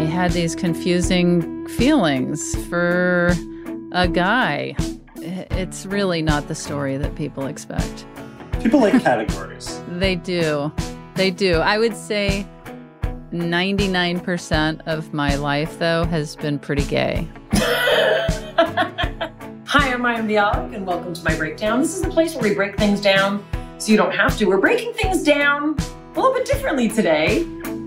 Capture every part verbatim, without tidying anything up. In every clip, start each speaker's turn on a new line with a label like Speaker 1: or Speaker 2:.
Speaker 1: had these confusing feelings for a guy. It's really not the story that people expect.
Speaker 2: People like categories.
Speaker 1: They do. They do. I would say ninety-nine percent of my life, though, has been pretty gay.
Speaker 3: Hi, I'm Mayim Bialik, and welcome to my breakdown. This is the place where we break things down so you don't have to. We're breaking things down a little bit differently today.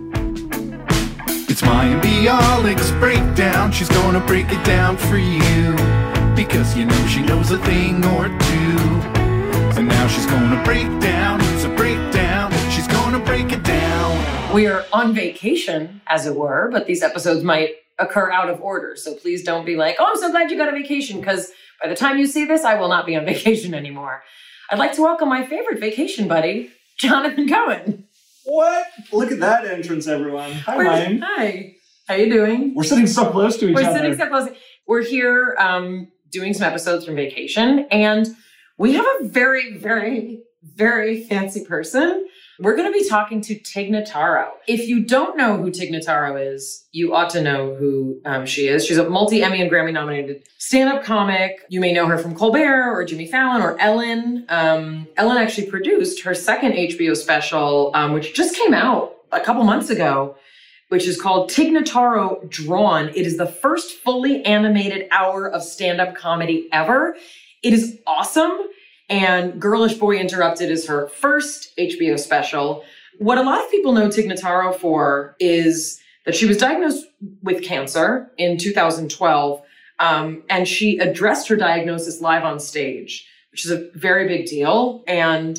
Speaker 4: It's Mayim Bialik's breakdown. She's gonna break it down for you, because you know she knows a thing or two. And now she's gonna break down, it's a breakdown. She's gonna break it down.
Speaker 3: We are on vacation, as it were, but these episodes might occur out of order. So please don't be like, oh, I'm so glad you got a vacation, because by the time you see this, I will not be on vacation anymore. I'd like to welcome my favorite vacation buddy, Jonathan Cohen.
Speaker 2: What? Look at that entrance, everyone. Hi, Mayim.
Speaker 3: Hi. How you doing?
Speaker 2: We're sitting so close to each
Speaker 3: We're
Speaker 2: other.
Speaker 3: We're sitting so close. We're here um, doing some episodes from vacation, and we have a very, very, very fancy person. We're going to be talking to Tig Notaro. If you don't know who Tig Notaro is, you ought to know who um, she is. She's a multi-Emmy and Grammy-nominated stand-up comic. You may know her from Colbert or Jimmy Fallon or Ellen. Um, Ellen actually produced her second H B O special, um, which just came out a couple months ago, which is called Tig Notaro Drawn. It is the first fully animated hour of stand-up comedy ever. It is awesome. And Girlish Boy Interrupted is her first H B O special. What a lot of people know Tig Notaro for is that she was diagnosed with cancer in two thousand twelve, um, and she addressed her diagnosis live on stage, which is a very big deal. And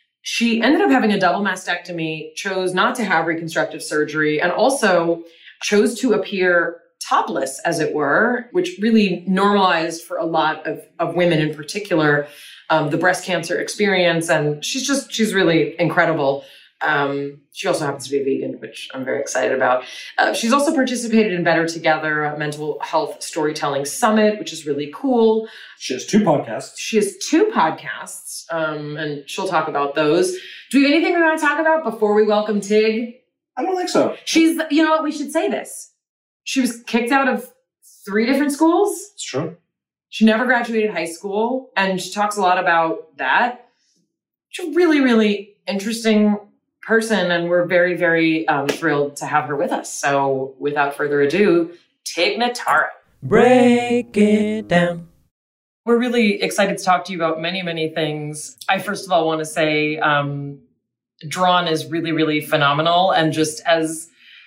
Speaker 3: she ended up having a double mastectomy, chose not to have reconstructive surgery, and also chose to appear topless, as it were, which really normalized for a lot of, of women in particular, um, the breast cancer experience. And she's just, she's really incredible. Um, she also happens to be a vegan, which I'm very excited about. Uh, she's also participated in Better Together, a mental health storytelling summit, which is really cool.
Speaker 2: She has two podcasts.
Speaker 3: She has two podcasts, um, and she'll talk about those. Do we have anything we want to talk about before we welcome Tig?
Speaker 2: I don't think so.
Speaker 3: She's, you know what, we should say this. She was kicked out of three different schools.
Speaker 2: It's true.
Speaker 3: She never graduated high school, and she talks a lot about that. She's a really, really interesting person, and we're very, very um, thrilled to have her with us. So without further ado, Tig Notaro.
Speaker 5: Break it down.
Speaker 3: We're really excited to talk to you about many, many things. I first of all want to say um, Drawn is really, really phenomenal. And just as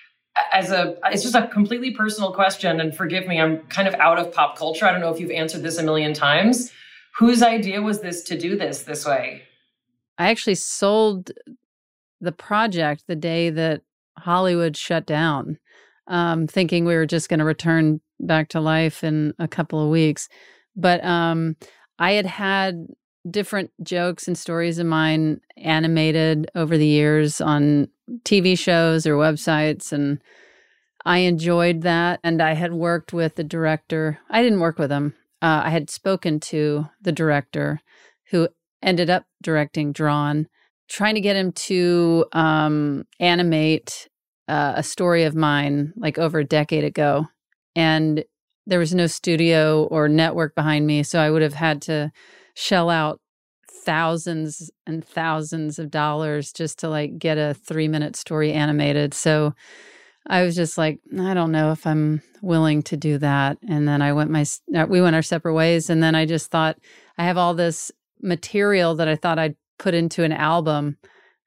Speaker 3: as a, it's just a completely personal question, and forgive me, I'm kind of out of pop culture. I don't know if you've answered this a million times. Whose idea was this to do this this way?
Speaker 1: I actually sold the project the day that Hollywood shut down, um, thinking we were just going to return back to life in a couple of weeks. But um, I had had different jokes and stories of mine animated over the years on T V shows or websites, and I enjoyed that. And I had worked with the director. I didn't work with him. Uh, I had spoken to the director who ended up directing Drawn, trying to get him to um, animate uh, a story of mine like over a decade ago. And there was no studio or network behind me, so I would have had to shell out thousands and thousands of dollars just to like get a three minute story animated. So I was just like, I don't know if I'm willing to do that. And then I went my, we went our separate ways. And then I just thought, I have all this material that I thought I'd put into an album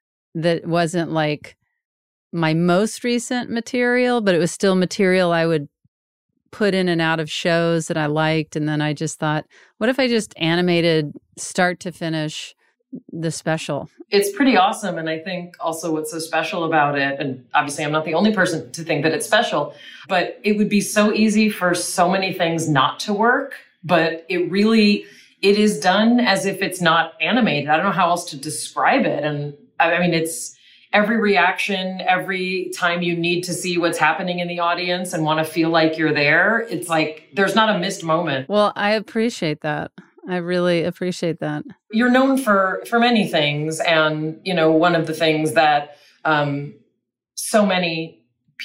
Speaker 1: that wasn't like my most recent material, but it was still material I would put in and out of shows that I liked. And then I just thought, what if I just animated start to finish the special?
Speaker 3: It's pretty awesome. And I think also what's so special about it, and obviously I'm not the only person to think that it's special, but it would be so easy for so many things not to work, but it really, it is done as if it's not animated. I don't know how else to describe it. And I mean, it's every reaction, every time you need to see what's happening in the audience and want to feel like you're there, it's like there's not a missed moment.
Speaker 1: Well, I appreciate that. I really appreciate that.
Speaker 3: You're known for for many things. And, you know, one of the things that um, so many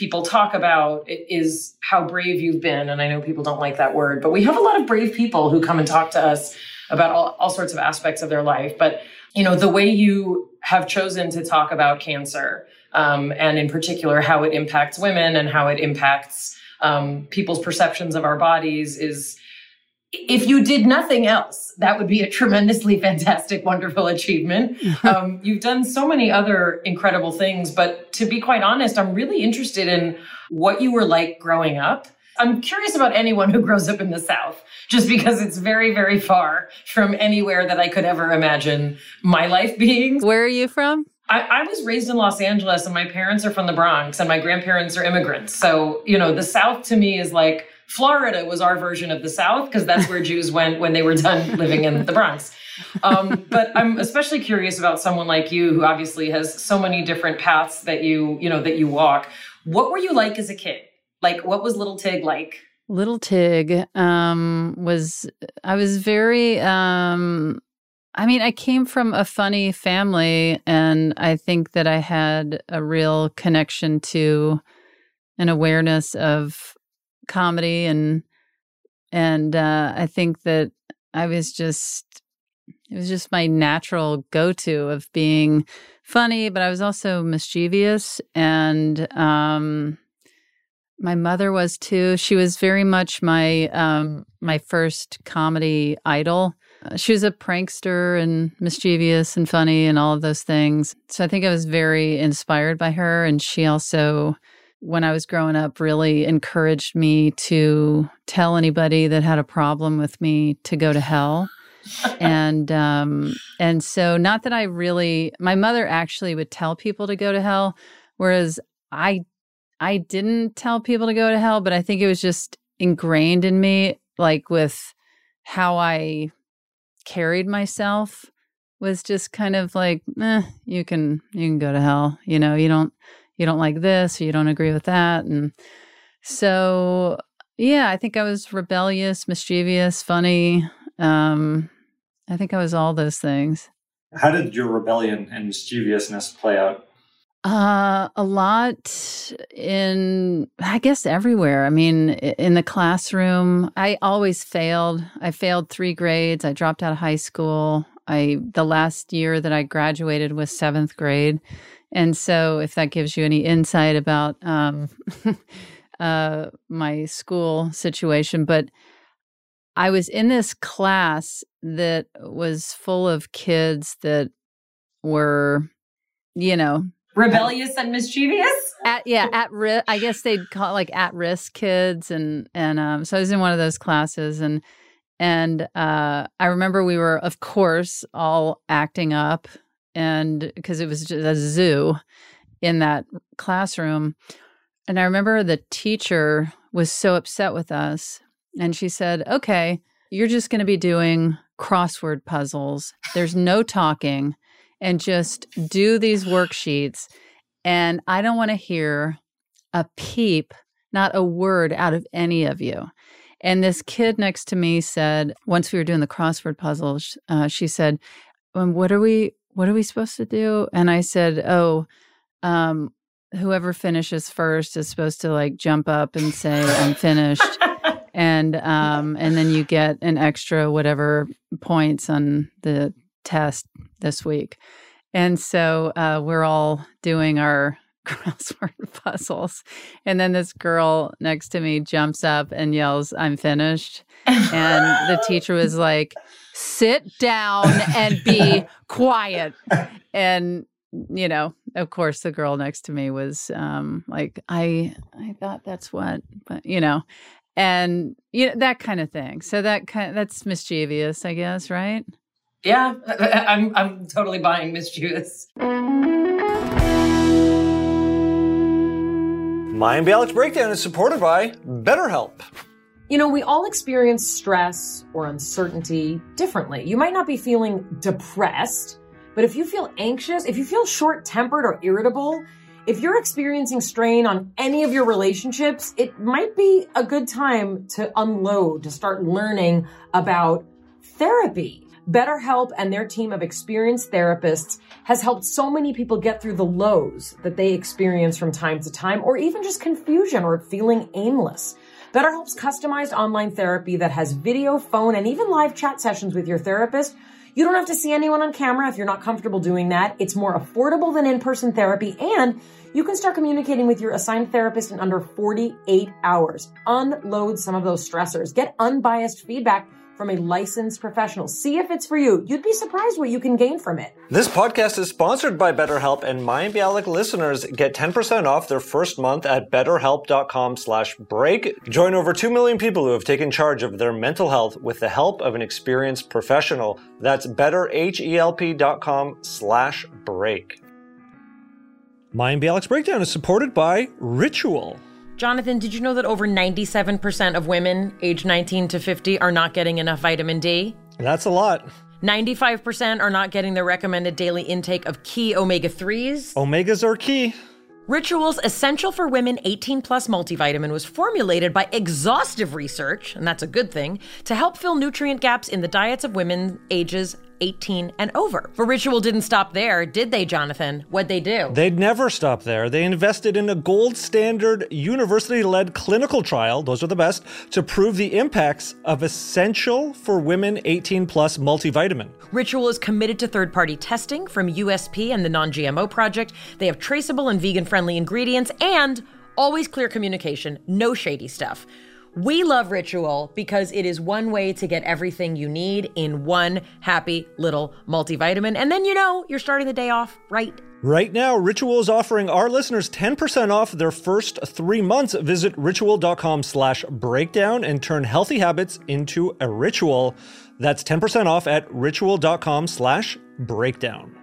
Speaker 3: people talk about is how brave you've been. And I know people don't like that word, but we have a lot of brave people who come and talk to us about all, all sorts of aspects of their life. But, you know, the way you have chosen to talk about cancer, um, and in particular, how it impacts women and how it impacts um, people's perceptions of our bodies is, if you did nothing else, that would be a tremendously fantastic, wonderful achievement. Um, you've done so many other incredible things, but to be quite honest, I'm really interested in what you were like growing up. I'm curious about anyone who grows up in the South, just because it's very, very far from anywhere that I could ever imagine my life being.
Speaker 1: Where are you from?
Speaker 3: I, I was raised in Los Angeles, and my parents are from the Bronx, and my grandparents are immigrants. So, you know, the South to me is like, Florida was our version of the South, because that's where Jews went when they were done living in the Bronx. Um, but I'm especially curious about someone like you, who obviously has so many different paths that you, you know, that you walk. What were you like as a kid? Like, what was little Tig like?
Speaker 1: Little Tig um, was, I was very, um, I mean, I came from a funny family, and I think that I had a real connection to an awareness of comedy, and and uh, I think that I was just, it was just my natural go-to of being funny, but I was also mischievous, and um, my mother was too. She was very much my um, my first comedy idol. Uh, she was a prankster and mischievous and funny and all of those things. So I think I was very inspired by her, and she also, when I was growing up, really encouraged me to tell anybody that had a problem with me to go to hell. and um, and so not that I really, my mother actually would tell people to go to hell, whereas I I didn't tell people to go to hell, but I think it was just ingrained in me, like with how I carried myself, was just kind of like, eh, you can you can go to hell. You know, you don't you don't like this, or you don't agree with that. And so, yeah, I think I was rebellious, mischievous, funny. Um, I think I was all those things.
Speaker 2: How did your rebellion and mischievousness play out?
Speaker 1: Uh, a lot in, I guess, everywhere. I mean, in the classroom, I always failed. I failed three grades. I dropped out of high school. I, the last year that I graduated was seventh grade. And so if that gives you any insight about um, uh, my school situation, but I was in this class that was full of kids that were, you know,
Speaker 3: rebellious and mischievous.
Speaker 1: At, yeah, at risk. I guess they'd call it like at risk kids, and and um, so I was in one of those classes, and and uh, I remember we were, of course, all acting up, and because it was just a zoo in that classroom, and I remember the teacher was so upset with us, and she said, "Okay, you're just going to be doing crossword puzzles. There's no talking. And just do these worksheets. And I don't want to hear a peep, not a word out of any of you." And this kid next to me said, once we were doing the crossword puzzles, uh, she said, um, what are we, what are we supposed to do? And I said, oh, um, whoever finishes first is supposed to like jump up and say, I'm finished. and, um, and then you get an extra whatever points on the test this week. And so uh, we're all doing our crossword puzzles. And then this girl next to me jumps up and yells, I'm finished. And the teacher was like, sit down and be quiet. And, you know, of course, the girl next to me was um, like, I, I thought that's what, but, you know, and, you know, that kind of thing. So that kind of, that's mischievous, I guess, right?
Speaker 3: Yeah, I'm I'm totally buying mischievous.
Speaker 6: Mayim Bialik's Breakdown is supported by BetterHelp.
Speaker 7: You know, we all experience stress or uncertainty differently. You might not be feeling depressed, but if you feel anxious, if you feel short-tempered or irritable, if you're experiencing strain on any of your relationships, it might be a good time to unload, to start learning about therapy. BetterHelp and their team of experienced therapists has helped so many people get through the lows that they experience from time to time, or even just confusion or feeling aimless. BetterHelp's customized online therapy that has video, phone, and even live chat sessions with your therapist. You don't have to see anyone on camera if you're not comfortable doing that. It's more affordable than in-person therapy, and you can start communicating with your assigned therapist in under forty-eight hours. Unload some of those stressors. Get unbiased feedback from a licensed professional. See if it's for you. You'd be surprised what you can gain from it.
Speaker 6: This podcast is sponsored by BetterHelp, and Mayim Bialik listeners get ten percent off their first month at betterhelp.com slash break. Join over two million people who have taken charge of their mental health with the help of an experienced professional. That's betterhelp.com slash break. Mayim Bialik's Breakdown is supported by Ritual.
Speaker 7: Jonathan, did you know that over ninety-seven percent of women aged nineteen to fifty are not getting enough vitamin D?
Speaker 6: That's a lot.
Speaker 7: ninety-five percent are not getting the recommended daily intake of key omega threes.
Speaker 6: Omegas are key.
Speaker 7: Ritual's Essential for Women eighteen plus multivitamin was formulated by exhaustive research, and that's a good thing, to help fill nutrient gaps in the diets of women ages eighteen and over. But Ritual didn't stop there, did they, Jonathan? What'd they do?
Speaker 6: They'd never stop there. They invested in a gold standard university-led clinical trial, those are the best, to prove the impacts of Essential for Women eighteen plus multivitamin.
Speaker 7: Ritual is committed to third-party testing from U S P and the Non-G M O Project. They have traceable and vegan-friendly ingredients and always clear communication, no shady stuff. We love Ritual because it is one way to get everything you need in one happy little multivitamin. And then, you know, you're starting the day off right.
Speaker 6: Right now, Ritual is offering our listeners ten percent off their first three months. Visit ritual.com slash breakdown and turn healthy habits into a ritual. That's ten percent off at ritual.com slash breakdown.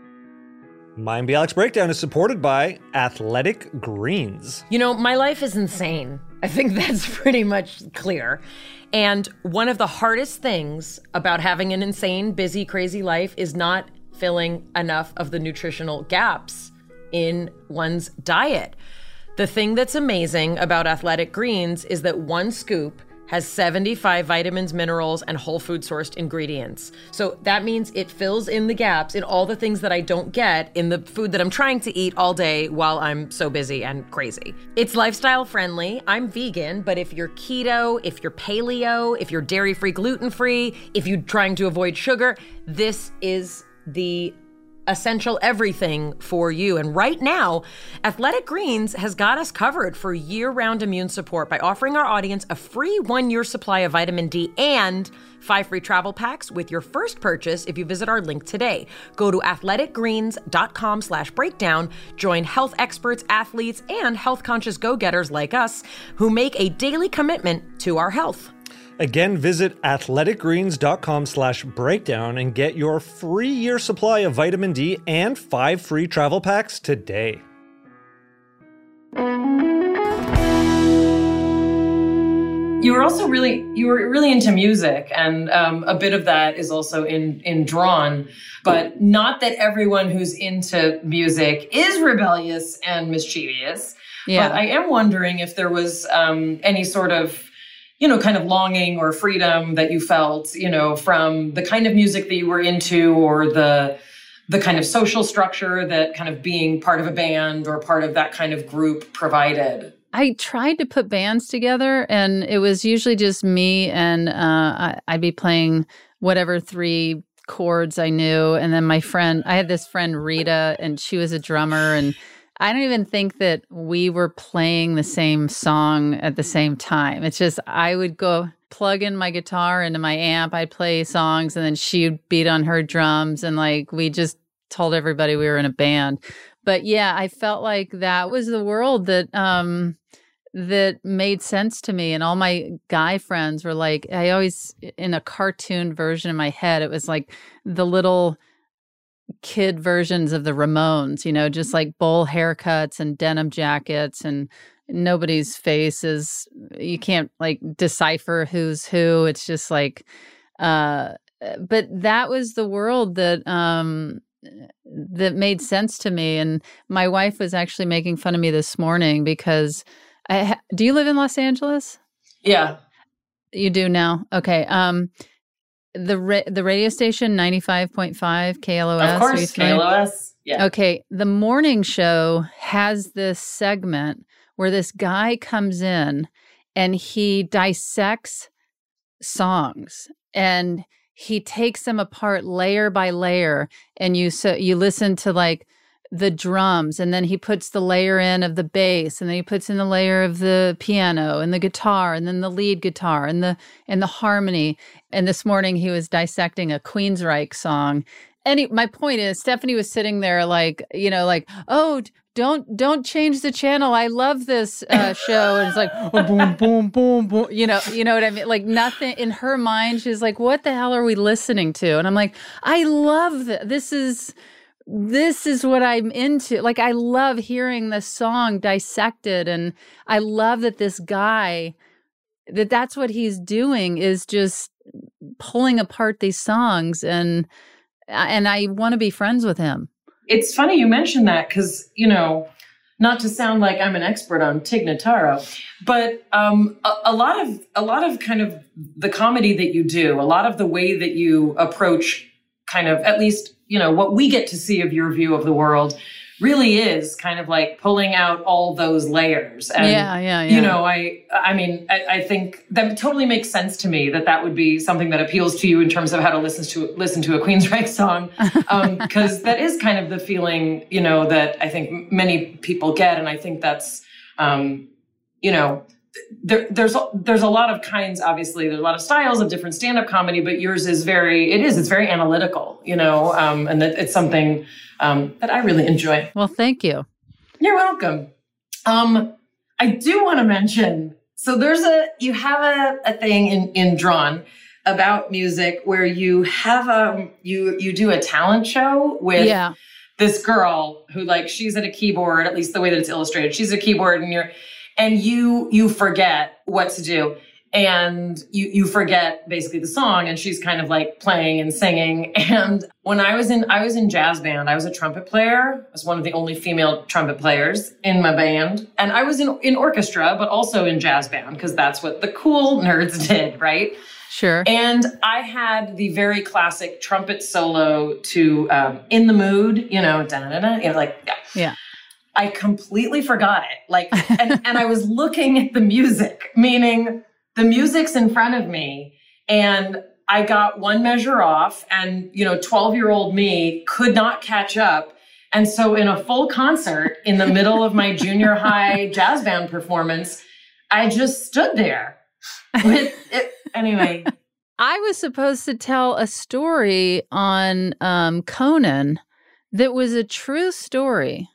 Speaker 6: Mayim Bialik's Breakdown is supported by Athletic Greens.
Speaker 7: You know, my life is insane. I think that's pretty much clear. And one of the hardest things about having an insane, busy, crazy life is not filling enough of the nutritional gaps in one's diet. The thing that's amazing about Athletic Greens is that one scoop has seventy-five vitamins, minerals, and whole food sourced ingredients. So that means it fills in the gaps in all the things that I don't get in the food that I'm trying to eat all day while I'm so busy and crazy. It's lifestyle friendly. I'm vegan, but if you're keto, if you're paleo, if you're dairy-free, gluten-free, if you're trying to avoid sugar, this is the essential everything for you. And right now, Athletic Greens has got us covered for year-round immune support by offering our audience a free one-year supply of vitamin D and five free travel packs with your first purchase if you visit our link today. Go to athleticgreens.com slash breakdown. Join health experts, athletes, and health-conscious go-getters like us who make a daily commitment to our health.
Speaker 6: Again, visit athleticgreens.com slash breakdown and get your free year supply of vitamin D and five free travel packs today.
Speaker 3: You were also really, you were really into music, and um, a bit of that is also in, in Drawn, but not that everyone who's into music is rebellious and mischievous.
Speaker 1: Yeah.
Speaker 3: But I am wondering if there was um, any sort of, you know, kind of longing or freedom that you felt, you know, from the kind of music that you were into, or the the kind of social structure that kind of being part of a band or part of that kind of group provided.
Speaker 1: I tried to put bands together, and it was usually just me, and uh, I, I'd be playing whatever three chords I knew. And then my friend, I had this friend, Rita, and she was a drummer, and I don't even think that we were playing the same song at the same time. It's just I would go plug in my guitar into my amp, I'd play songs, and then she'd beat on her drums, and like we just told everybody we were in a band. But yeah, I felt like that was the world that um, that made sense to me. And all my guy friends were like, I always, in a cartoon version in my head, it was like the little kid versions of the Ramones, you know, just like bowl haircuts and denim jackets, and nobody's face is, you can't like decipher who's who. It's just like, uh, but that was the world that, um, that made sense to me. And my wife was actually making fun of me this morning because I ha- do you live in Los Angeles?
Speaker 3: Yeah.
Speaker 1: You do now? Okay. Um, the ra- the radio station ninety-five point five K L O S.
Speaker 3: Of course, K L O S. Yeah.
Speaker 1: Okay, the morning show has this segment where this guy comes in and he dissects songs and he takes them apart layer by layer, and you so you listen to like the drums, and then he puts the layer in of the bass, and then he puts in the layer of the piano and the guitar, and then the lead guitar and the and the harmony. And this morning he was dissecting a Queensryche song. And my point is, Stephanie was sitting there like, you know, like, oh, don't don't change the channel. I love this uh, show. And it's like, oh, boom, boom, boom, boom. You know, you know what I mean? Like nothing in her mind. She's like, what the hell are we listening to? And I'm like, I love this. This is this is what I'm into. Like, I love hearing the song dissected. And I love that this guy, that that's what he's doing, is just pulling apart these songs. And and I want to be friends with him.
Speaker 3: It's funny you mentioned that because, you know, not to sound like I'm an expert on Tig Notaro, but um, a, a lot of a lot of kind of the comedy that you do, a lot of the way that you approach kind of, at least, you know, what we get to see of your view of the world really is kind of like pulling out all those layers. And,
Speaker 1: yeah, yeah, yeah.
Speaker 3: You know, I, I mean, I, I think that totally makes sense to me that that would be something that appeals to you in terms of how to listen to, listen to a Queensryche song. Um, cause that is kind of the feeling, you know, that I think many people get. And I think that's, um, you know, there, there's, there's a lot of kinds, obviously there's a lot of styles of different stand-up comedy, but yours is very, it is, it's very analytical, you know, um, and that it's something, um, that I really enjoy.
Speaker 1: Well, thank you.
Speaker 3: You're welcome. Um, I do want to mention, so there's a, you have a, a thing in, in Drawn about music where you have a, you, you do a talent show with
Speaker 1: yeah.
Speaker 3: this girl who, like, she's at a keyboard, at least the way that it's illustrated. She's at a keyboard and you're, and you, you forget what to do. And you, you forget basically the song, and she's kind of like playing and singing. And when I was in, I was in jazz band, I was a trumpet player. I was one of the only female trumpet players in my band. And I was in, in orchestra, but also in jazz band, because that's what the cool nerds did, right?
Speaker 1: Sure.
Speaker 3: And I had the very classic trumpet solo to um, In the Mood, you know, da-da-da, you know, like, yeah.
Speaker 1: Yeah.
Speaker 3: I completely forgot it. Like, and, and I was looking at the music, meaning the music's in front of me, and I got one measure off, and, you know, twelve-year-old me could not catch up. And so in a full concert in the middle of my junior high jazz band performance, I just stood there with it. Anyway.
Speaker 1: I was supposed to tell a story on um, Conan that was a true story.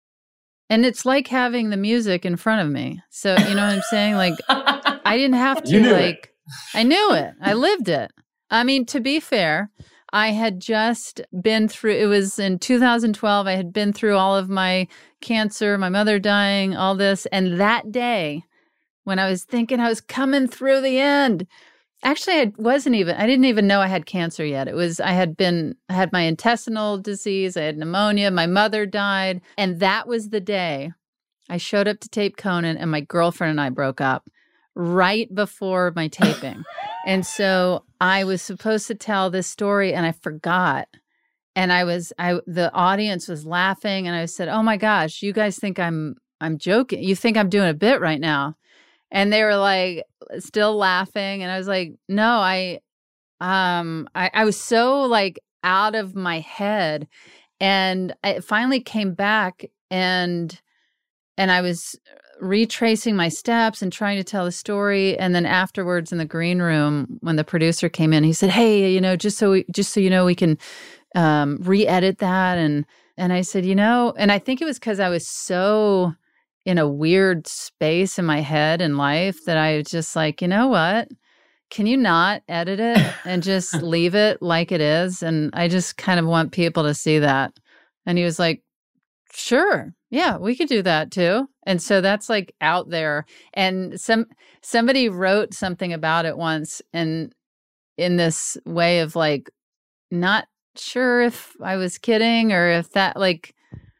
Speaker 1: And it's like having the music in front of me. So, you know what I'm saying? Like, I didn't have to, like, it. I knew it. I lived it. I mean, to be fair, I had just been through, it was in two thousand twelve, I had been through all of my cancer, my mother dying, all this. And that day, when I was thinking I was coming through the end, actually, I wasn't even, I didn't even know I had cancer yet. It was, I had been, I had my intestinal disease, I had pneumonia, my mother died. And that was the day I showed up to tape Conan, and my girlfriend and I broke up right before my taping. And so I was supposed to tell this story, and I forgot. And I was, I, the audience was laughing, and I said, oh my gosh, you guys think I'm, I'm joking. You think I'm doing a bit right now. And they were like still laughing. And I was like, no, I, um, I, I was so like out of my head. And I finally came back, and, and I was retracing my steps and trying to tell the story. And then afterwards in the green room, when the producer came in, he said, hey, you know, just so we, just so you know, we can, um, re-edit that. And, and I said, you know, and I think it was because I was so in a weird space in my head and life that I was just like, you know what? Can you not edit it and just leave it like it is? And I just kind of want people to see that. And he was like, sure. Yeah, we could do that too. And so that's like out there. And some somebody wrote something about it once, and in this way of like, not sure if I was kidding or if that, like,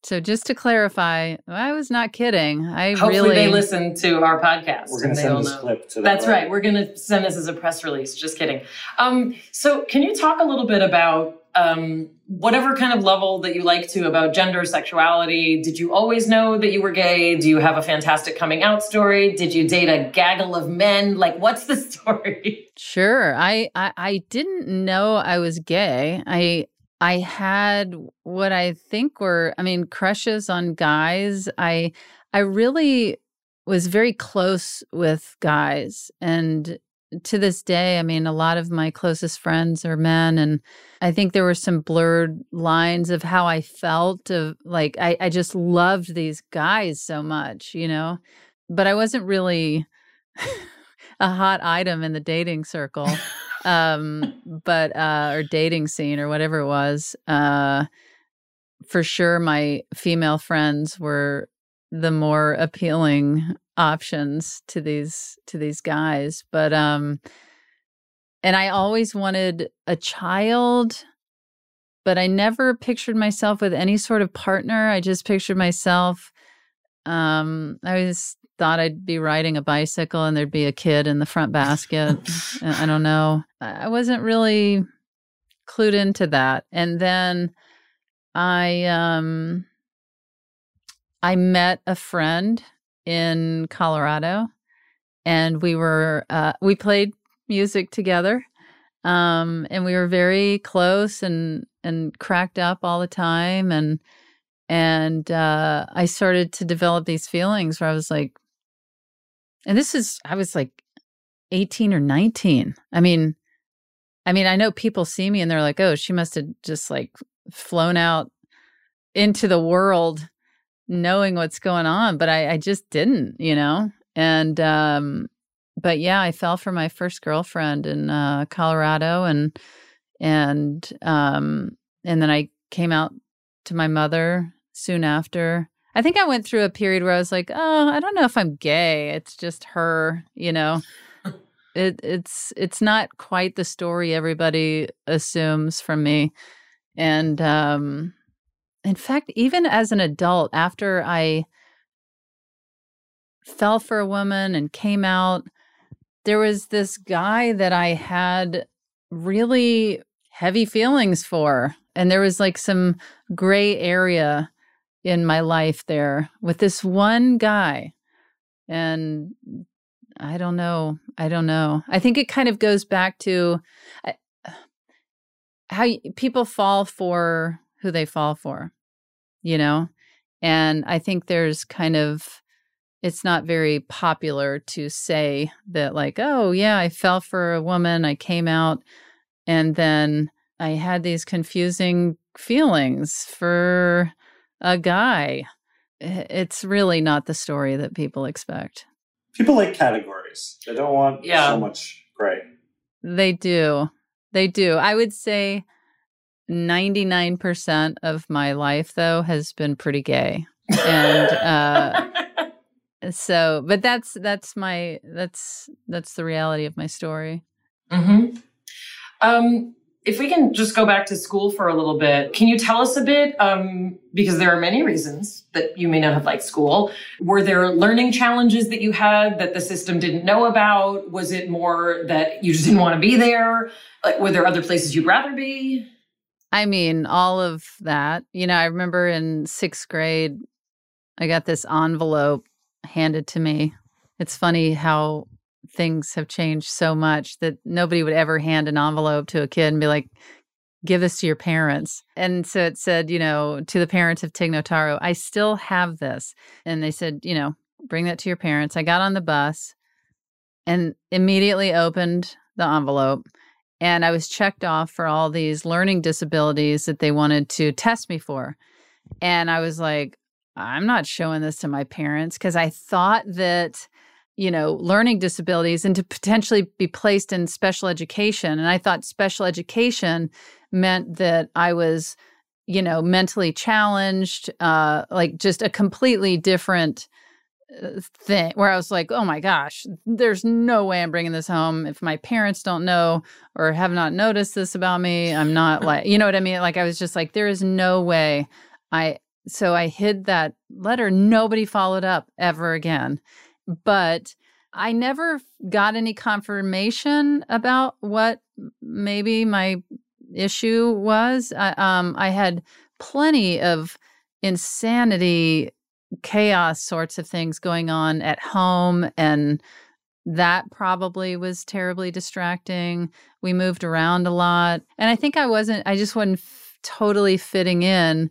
Speaker 1: So just to clarify, I was not kidding. I
Speaker 3: Hopefully
Speaker 1: really
Speaker 3: they listen to our podcast.
Speaker 2: We're going
Speaker 3: and
Speaker 2: to
Speaker 3: they
Speaker 2: send
Speaker 3: all
Speaker 2: this
Speaker 3: know.
Speaker 2: clip to them.
Speaker 3: That's right. We're going to send this as a press release. Just kidding. Um, so can you talk a little bit about um, whatever kind of level that you like to about gender, sexuality? Did you always know that you were gay? Do you have a fantastic coming out story? Did you date a gaggle of men? Like, what's the story?
Speaker 1: Sure. I, I I didn't know I was gay. I I had what I think were, I mean, crushes on guys. I I really was very close with guys. And to this day, I mean, a lot of my closest friends are men. And I think there were some blurred lines of how I felt of like, I, I just loved these guys so much, you know, but I wasn't really a hot item in the dating circle. um, but, uh, or dating scene or whatever it was. Uh, for sure, my female friends were the more appealing options to these to these guys, but um and I always wanted a child, but I never pictured myself with any sort of partner. I just pictured myself um I always thought I'd be riding a bicycle and there'd be a kid in the front basket. I don't know. I wasn't really clued into that. And then I um I met a friend in Colorado, and we were uh, we played music together, um, and we were very close and and cracked up all the time, and and uh, I started to develop these feelings where I was like, and this is I was like eighteen or nineteen. I mean, I mean, I know people see me and they're like, oh, she must have just like flown out into the world knowing what's going on, but I, I just didn't, you know? And, um, but yeah, I fell for my first girlfriend in, uh, Colorado and, and, um, and then I came out to my mother soon after. I think I went through a period where I was like, oh, I don't know if I'm gay. It's just her, you know? it, it's, it's not quite the story everybody assumes from me. And, um, in fact, even as an adult, after I fell for a woman and came out, there was this guy that I had really heavy feelings for. And there was like some gray area in my life there with this one guy. And I don't know. I don't know. I think it kind of goes back to how people fall for who they fall for, you know? And I think there's kind of, it's not very popular to say that like, oh yeah, I fell for a woman, I came out, and then I had these confusing feelings for a guy. It's really not the story that people expect.
Speaker 2: People like categories. They don't want
Speaker 3: Yeah.
Speaker 2: so much gray.
Speaker 1: They do. They do. I would say ninety-nine percent of my life, though, has been pretty gay. And uh, so, but that's, that's my, that's, that's the reality of my story.
Speaker 3: Mm-hmm. Um, if we can just go back to school for a little bit, can you tell us a bit, um, because there are many reasons that you may not have liked school. Were there learning challenges that you had that the system didn't know about? Was it more that you just didn't want to be there? Like, were there other places you'd rather be?
Speaker 1: I mean, all of that. You know, I remember in sixth grade, I got this envelope handed to me. It's funny how things have changed so much that nobody would ever hand an envelope to a kid and be like, give this to your parents. And so it said, you know, to the parents of Tig Notaro, I still have this. And they said, you know, bring that to your parents. I got on the bus and immediately opened the envelope. And I was checked off for all these learning disabilities that they wanted to test me for. And I was like, I'm not showing this to my parents because I thought that, you know, learning disabilities and to potentially be placed in special education. And I thought special education meant that I was, you know, mentally challenged, uh, like just a completely different thing where I was like, oh my gosh, there's no way I'm bringing this home. If my parents don't know or have not noticed this about me, I'm not like, you know what I mean? Like, I was just like, there is no way I, so I hid that letter. Nobody followed up ever again. But I never got any confirmation about what maybe my issue was. I, um, I had plenty of insanity, chaos sorts of things going on at home, and that probably was terribly distracting. We moved around a lot. And I think I wasn't, I just wasn't f- totally fitting in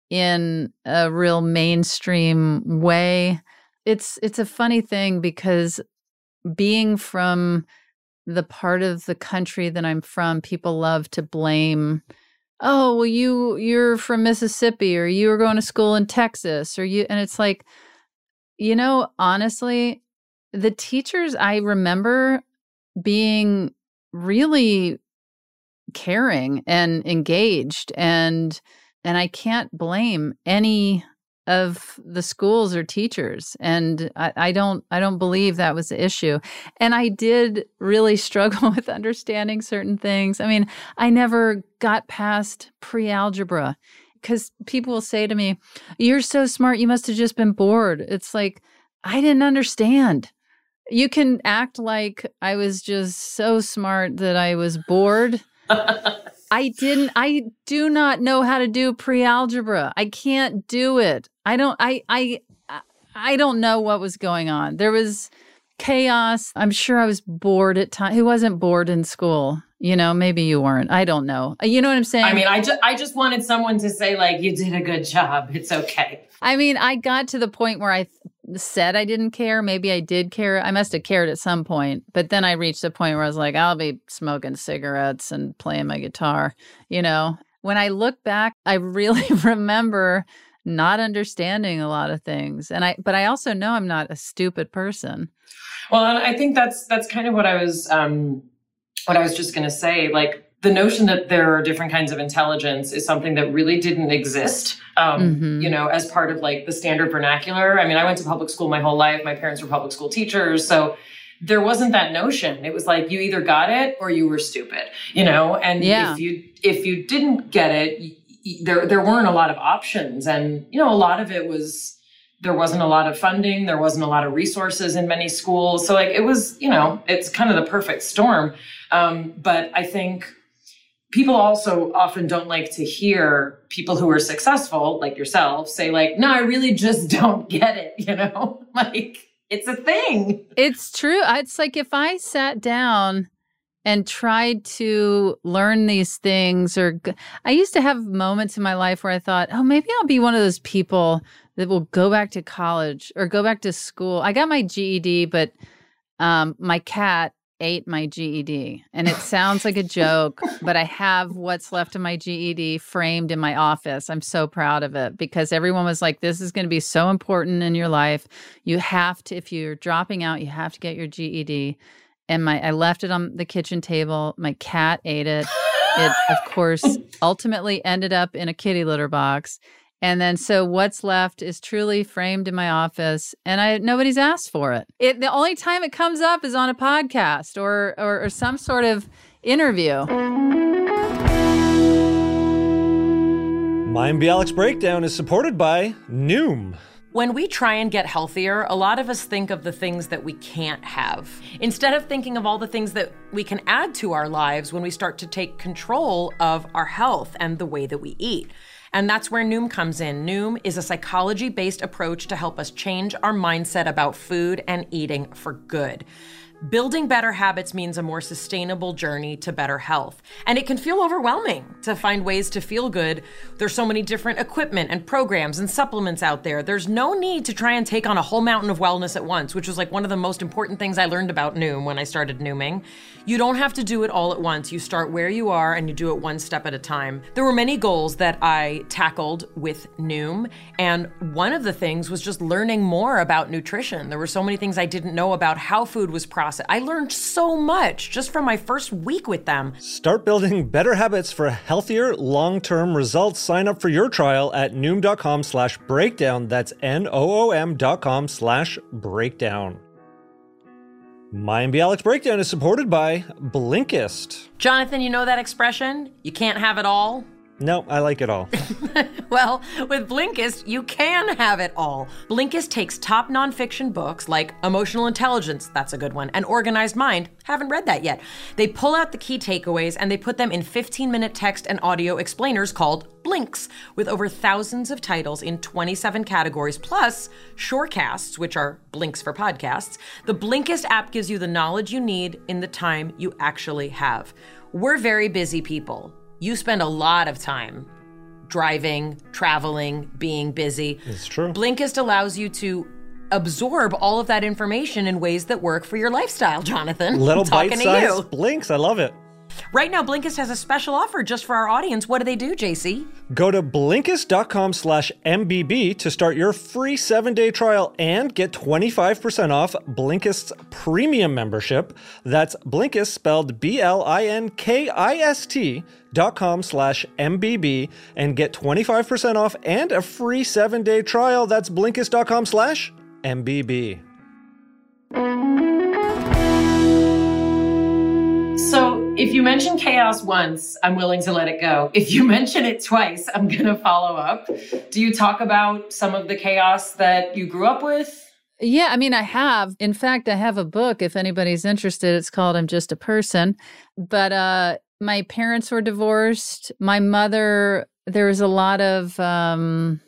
Speaker 1: in a real mainstream way. It's it's a funny thing because being from the part of the country that I'm from, people love to blame, oh, well, you you're from Mississippi, or you were going to school in Texas, or you, and it's like, you know, honestly, the teachers, I remember being really caring and engaged, and and I can't blame any of the schools or teachers. And I, I don't I don't believe that was the issue. And I did really struggle with understanding certain things. I mean, I never got past pre-algebra because people will say to me, you're so smart, you must have just been bored. It's like, I didn't understand. You can act like I was just so smart that I was bored. I didn't, I do not know how to do pre-algebra. I can't do it. I don't, I, I, I don't know what was going on. There was chaos. I'm sure I was bored at times. Who wasn't bored in school? You know, maybe you weren't. I don't know. You know what I'm saying?
Speaker 3: I mean, I just, I just wanted someone to say, like, you did a good job. It's okay.
Speaker 1: I mean, I got to the point where I th- said I didn't care. Maybe I did care. I must have cared at some point. But then I reached a point where I was like, I'll be smoking cigarettes and playing my guitar. You know, when I look back, I really remember not understanding a lot of things. And I, but I also know I'm not a stupid person.
Speaker 3: Well, and I think that's, that's kind of what I was, um, what I was just going to say. Like, the notion that there are different kinds of intelligence is something that really didn't exist, um, mm-hmm. you know, as part of like the standard vernacular. I mean, I went to public school my whole life. My parents were public school teachers. So there wasn't that notion. It was like, you either got it or you were stupid, you know, and yeah. if you, if you didn't get it, y- y- there, there weren't a lot of options. And, you know, a lot of it was, there wasn't a lot of funding. There wasn't a lot of resources in many schools. So like, it was, you know, it's kind of the perfect storm. Um, but I think people also often don't like to hear people who are successful, like yourself, say like, no, I really just don't get it, you know? Like, it's a thing.
Speaker 1: It's true. It's like if I sat down and tried to learn these things, or I used to have moments in my life where I thought, oh, maybe I'll be one of those people that will go back to college or go back to school. I got my G E D, but um, my cat ate my G E D. And it sounds like a joke, but I have what's left of my G E D framed in my office. I'm so proud of it because everyone was like, this is going to be so important in your life. You have to, if you're dropping out, you have to get your G E D. And my, I left it on the kitchen table. My cat ate it. It, of course, ultimately ended up in a kitty litter box. And then, so what's left is truly framed in my office, and I nobody's asked for it. It the only time it comes up is on a podcast or or, or some sort of interview.
Speaker 6: Mind Be Alex Breakdown is supported by Noom.
Speaker 7: When we try and get healthier, a lot of us think of the things that we can't have, instead of thinking of all the things that we can add to our lives when we start to take control of our health and the way that we eat. And that's where Noom comes in. Noom is a psychology-based approach to help us change our mindset about food and eating for good. Building better habits means a more sustainable journey to better health. And it can feel overwhelming to find ways to feel good. There's so many different equipment and programs and supplements out there. There's no need to try and take on a whole mountain of wellness at once, which was like one of the most important things I learned about Noom when I started Nooming. You don't have to do it all at once. You start where you are and you do it one step at a time. There were many goals that I tackled with Noom. And one of the things was just learning more about nutrition. There were so many things I didn't know about how food was processed. I learned so much just from my first week with them.
Speaker 6: Start building better habits for healthier, long-term results. Sign up for your trial at noom.com slash breakdown. That's N-O-O-M dot com slash breakdown. Mind Be Alex Breakdown is supported by Blinkist.
Speaker 7: Jonathan, you know that expression? You can't have it all?
Speaker 6: No, I like it all.
Speaker 7: Well, with Blinkist, you can have it all. Blinkist takes top nonfiction books like Emotional Intelligence, that's a good one, and Organized Mind, haven't read that yet. They pull out the key takeaways and they put them in fifteen-minute text and audio explainers called Blinks, with over thousands of titles in twenty-seven categories, plus Shorecasts, which are Blinks for podcasts. The Blinkist app gives you the knowledge you need in the time you actually have. We're very busy people. You spend a lot of time driving, traveling, being busy.
Speaker 6: It's true.
Speaker 7: Blinkist allows you to absorb all of that information in ways that work for your lifestyle, Jonathan.
Speaker 6: Little
Speaker 7: I'm talking to you.
Speaker 6: bite-sized Blinks. I love it.
Speaker 7: Right now, Blinkist has a special offer just for our audience. What do they do, J C?
Speaker 6: Go to Blinkist.com slash MBB to start your free seven-day trial and get twenty-five percent off Blinkist's premium membership. That's Blinkist, spelled B L I N K I S T dot com slash MBB, and get twenty-five percent off and a free seven-day trial. That's Blinkist.com slash MBB.
Speaker 3: So if you mention chaos once, I'm willing to let it go. If you mention it twice, I'm going to follow up. Do you talk about some of the chaos that you grew up with?
Speaker 1: Yeah, I mean, I have. In fact, I have a book, if anybody's interested. It's called I'm Just a Person. But uh, my parents were divorced. My mother, there was a lot of, um,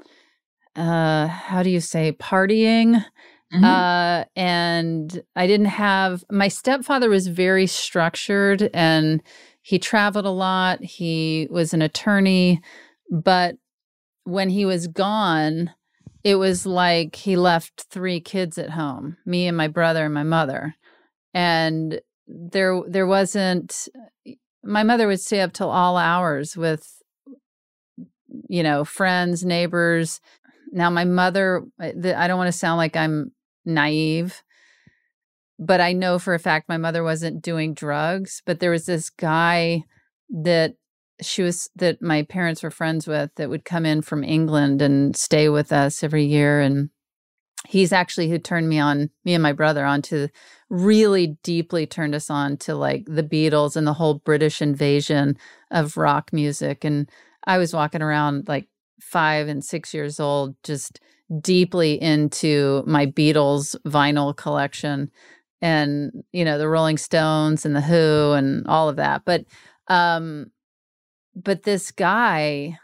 Speaker 1: uh, how do you say, partying. Mm-hmm. Uh, and I didn't have, my stepfather was very structured and he traveled a lot. He was an attorney, but when he was gone, it was like he left three kids at home, me and my brother and my mother. And there, there wasn't, my mother would stay up till all hours with, you know, friends, neighbors. Now, my mother, I don't want to sound like I'm naive, but I know for a fact my mother wasn't doing drugs, but there was this guy that she was, that my parents were friends with, that would come in from England and stay with us every year. And he's actually who turned me on, me and my brother on to, really deeply turned us on to like the Beatles and the whole British invasion of rock music. And I was walking around like five and six years old, just deeply into my Beatles vinyl collection and, you know, the Rolling Stones and the Who and all of that. But, um, but this guy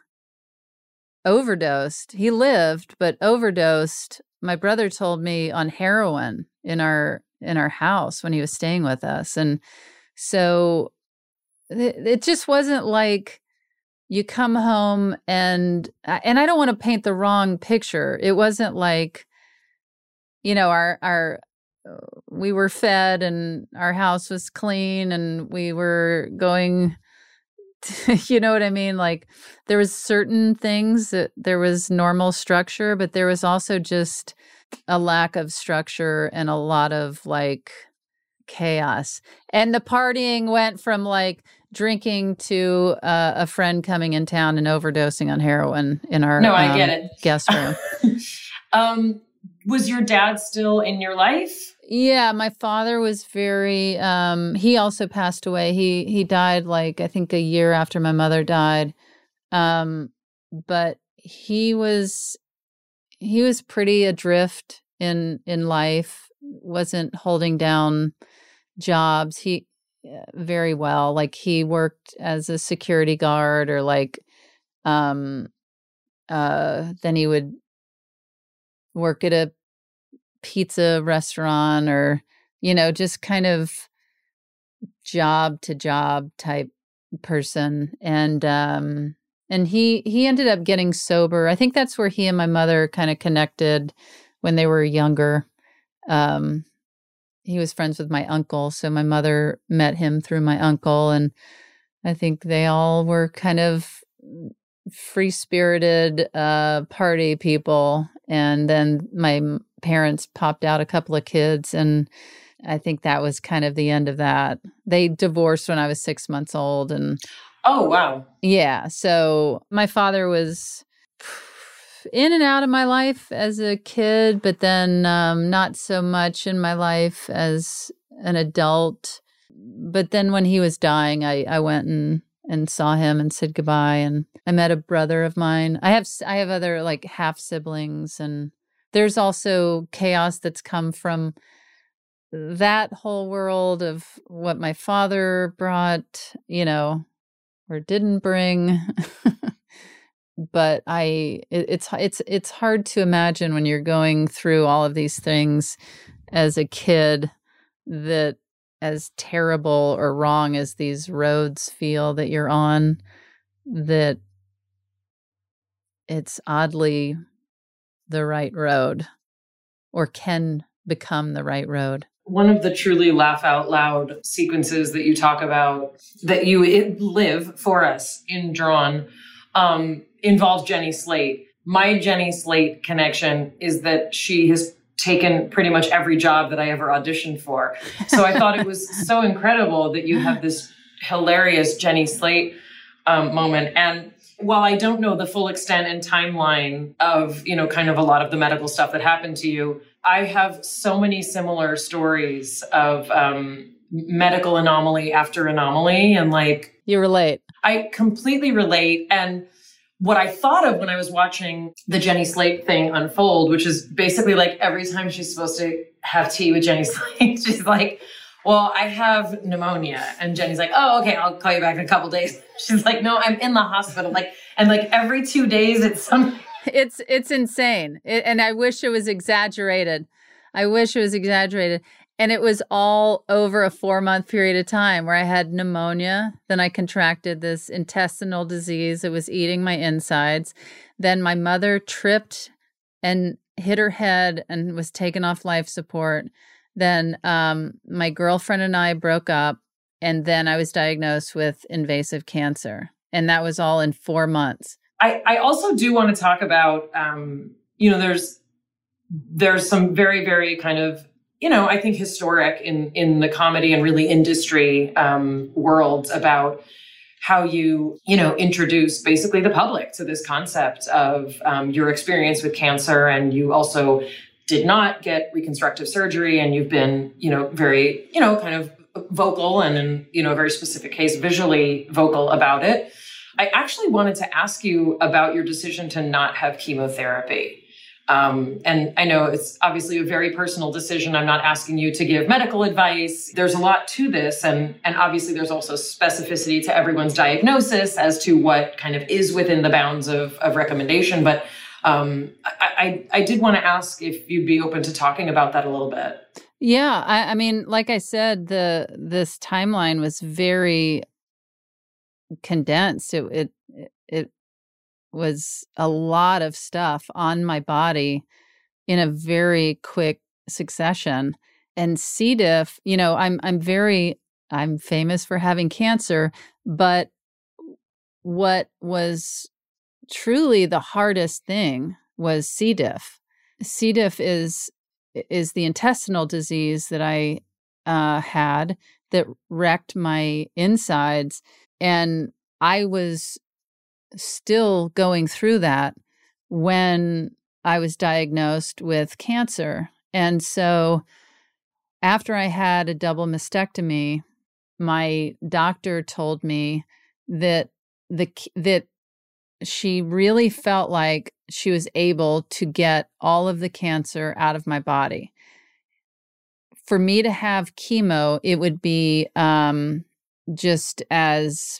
Speaker 1: overdosed. He lived, but overdosed. My brother told me on heroin in our, in our house when he was staying with us. And so it, it just wasn't like, you come home and, and I don't want to paint the wrong picture. It wasn't like, you know, our, our, we were fed and our house was clean and we were going, to, you know what I mean? Like there was certain things that there was normal structure, but there was also just a lack of structure and a lot of like chaos. And the partying went from like, drinking to uh, a friend coming in town and overdosing on heroin in our
Speaker 3: no, I
Speaker 1: um,
Speaker 3: get it.
Speaker 1: guest room.
Speaker 3: um, was your dad still in your life?
Speaker 1: Yeah, my father was very, um, he also passed away. He he died like, I think a year after my mother died. Um, but he was, he was pretty adrift in, in life, wasn't holding down jobs. He, very well. Like he worked as a security guard or like, um, uh, then he would work at a pizza restaurant or, you know, just kind of job to job type person. And, um, and he, he ended up getting sober. I think that's where he and my mother kind of connected when they were younger. Um, He was friends with my uncle, so my mother met him through my uncle, and I think they all were kind of free-spirited uh, party people. And then my parents popped out a couple of kids, and I think that was kind of the end of that. They divorced when I was six months old, and
Speaker 3: oh wow,
Speaker 1: yeah. So my father was in and out of my life as a kid, but then um, not so much in my life as an adult. But then when he was dying, I, I went and, and saw him and said goodbye. And I met a brother of mine. I have I have other like half siblings, and there's also chaos that's come from that whole world of what my father brought, you know, or didn't bring. But I, it, it's it's it's hard to imagine when you're going through all of these things as a kid, that as terrible or wrong as these roads feel that you're on, that it's oddly the right road, or can become the right road.
Speaker 3: One of the truly laugh out loud sequences that you talk about, that you live for us in Drawn, um, involves Jenny Slate. My Jenny Slate connection is that she has taken pretty much every job that I ever auditioned for. So I thought it was so incredible that you have this hilarious Jenny Slate um, moment. And while I don't know the full extent and timeline of, you know, kind of a lot of the medical stuff that happened to you, I have so many similar stories of um, medical anomaly after anomaly. And like,
Speaker 1: you relate.
Speaker 3: I completely relate. And what I thought of when I was watching the Jenny Slate thing unfold, which is basically like every time she's supposed to have tea with Jenny Slate, she's like, well, I have pneumonia. And Jenny's like, oh, okay, I'll call you back in a couple days. She's like, no, I'm in the hospital. Like, and like every two days it's some.
Speaker 1: It's, it's insane. It, and I wish it was exaggerated. I wish it was exaggerated. And it was all over a four month period of time where I had pneumonia. Then I contracted this intestinal disease. It was eating my insides. Then my mother tripped and hit her head and was taken off life support. Then um, my girlfriend and I broke up. And then I was diagnosed with invasive cancer. And that was all in four months.
Speaker 3: I, I also do want to talk about, um, you know, there's there's some very, very kind of, you know, I think historic in, in the comedy and really industry um, world about how you, you know, introduce basically the public to this concept of um, your experience with cancer. And you also did not get reconstructive surgery, and you've been, you know, very, you know, kind of vocal and in, you know, a very specific case, visually vocal about it. I actually wanted to ask you about your decision to not have chemotherapy. Um, and I know it's obviously a very personal decision. I'm not asking you to give medical advice. There's a lot to this. And, and obviously there's also specificity to everyone's diagnosis as to what kind of is within the bounds of, of recommendation. But um, I, I, I did want to ask if you'd be open to talking about that a little bit.
Speaker 1: Yeah. I, I mean, like I said, the this timeline was very condensed. It, it, it was a lot of stuff on my body in a very quick succession. And C. diff, you know, I'm I'm very I'm famous for having cancer, but what was truly the hardest thing was C. diff. C. diff is is the intestinal disease that I uh, had that wrecked my insides, and I was still going through that when I was diagnosed with cancer. And so after I had a double mastectomy, my doctor told me that the that she really felt like she was able to get all of the cancer out of my body. For me to have chemo, it would be um, just as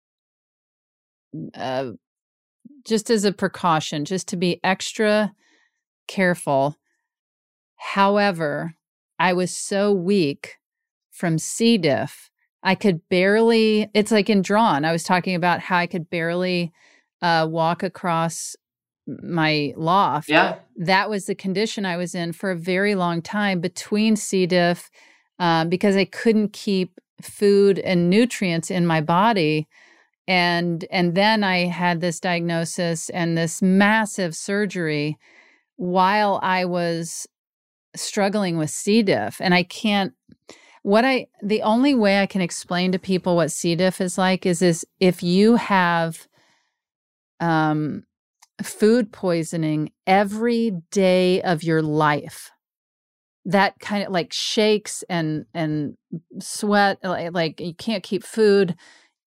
Speaker 1: Uh, just as a precaution, just to be extra careful. However, I was so weak from C. diff, I could barely, it's like in Drawn, I was talking about how I could barely uh, walk across my loft.
Speaker 3: Yeah.
Speaker 1: That was the condition I was in for a very long time between C. diff, uh, because I couldn't keep food and nutrients in my body. And and then I had this diagnosis and this massive surgery while I was struggling with C. diff. And I can't, what I, the only way I can explain to people what C. diff is like is, is if you have um, food poisoning every day of your life, that kind of like shakes and, and sweat, like, like you can't keep food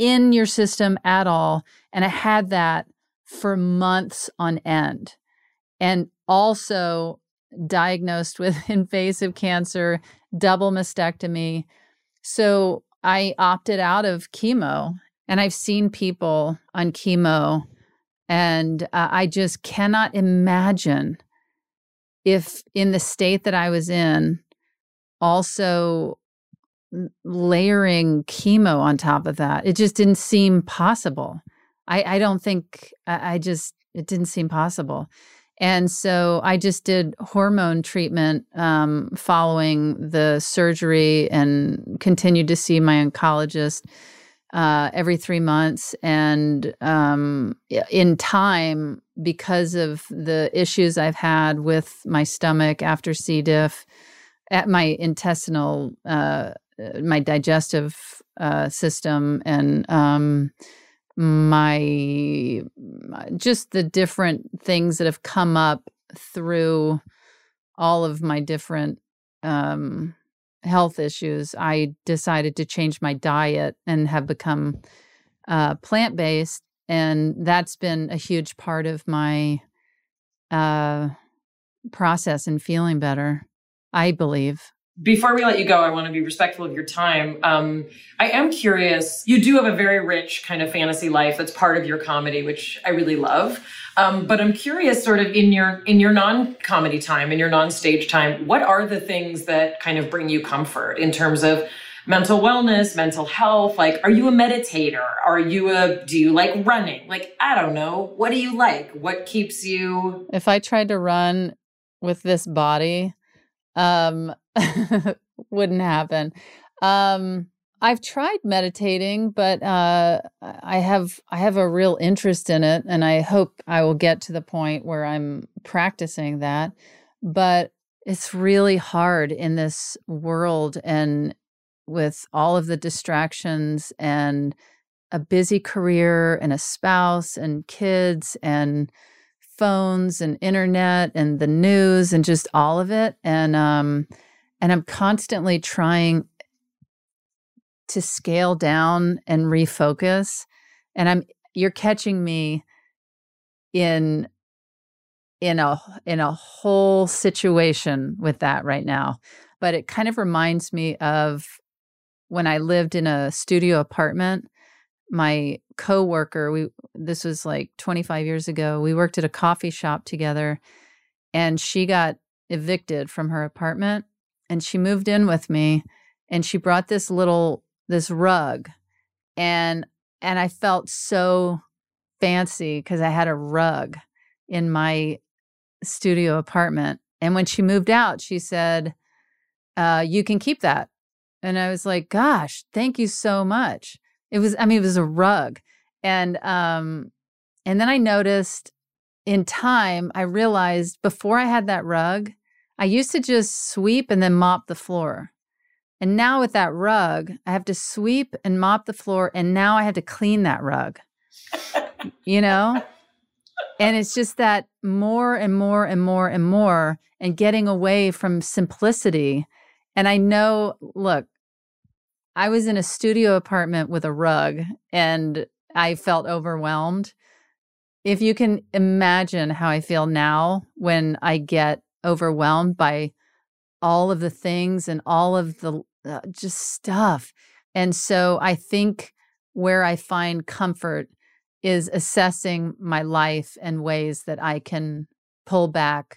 Speaker 1: in your system at all. And I had that for months on end. And also diagnosed with invasive cancer, double mastectomy. So I opted out of chemo, and I've seen people on chemo, and uh, I just cannot imagine if in the state that I was in, also layering chemo on top of that. It just didn't seem possible. I, I don't think, I, I just, it didn't seem possible. And so I just did hormone treatment um, following the surgery and continued to see my oncologist uh, every three months. And um, in time, because of the issues I've had with my stomach after C. diff, at my intestinal, uh, my digestive uh, system, and um, my just the different things that have come up through all of my different um, health issues, I decided to change my diet and have become uh, plant-based. And that's been a huge part of my uh, process in feeling better, I believe.
Speaker 3: Before we let you go, I want to be respectful of your time. Um, I am curious. You do have a very rich kind of fantasy life that's part of your comedy, which I really love. Um, but I'm curious, sort of in your in your non-comedy time, in your non-stage time, what are the things that kind of bring you comfort in terms of mental wellness, mental health? Like, are you a meditator? Are you a, do you like running? Like, I don't know. What do you like? What keeps you?
Speaker 1: If I tried to run with this body, um, wouldn't happen. Um, I've tried meditating, but uh, I have I have a real interest in it, and I hope I will get to the point where I'm practicing that. But it's really hard in this world, and with all of the distractions and a busy career and a spouse and kids and phones and internet and the news and just all of it. And, um, and I'm constantly trying to scale down and refocus. And I'm, you're catching me in, in a, in a whole situation with that right now. But it kind of reminds me of when I lived in a studio apartment. My coworker, we this was like twenty-five years ago. We worked at a coffee shop together, and she got evicted from her apartment, and she moved in with me, and she brought this little this rug, and and I felt so fancy because I had a rug in my studio apartment. And when she moved out, she said, uh, "You can keep that." And I was like, "Gosh, thank you so much." It was, I mean, it was a rug. And, um, and then I noticed in time, I realized before I had that rug, I used to just sweep and then mop the floor. And now with that rug, I have to sweep and mop the floor. And now I have to clean that rug, you know? And it's just that more and more and more and more, and getting away from simplicity. And I know, look, I was in a studio apartment with a rug, and I felt overwhelmed. If you can imagine how I feel now when I get overwhelmed by all of the things and all of the uh, just stuff. And so I think where I find comfort is assessing my life and ways that I can pull back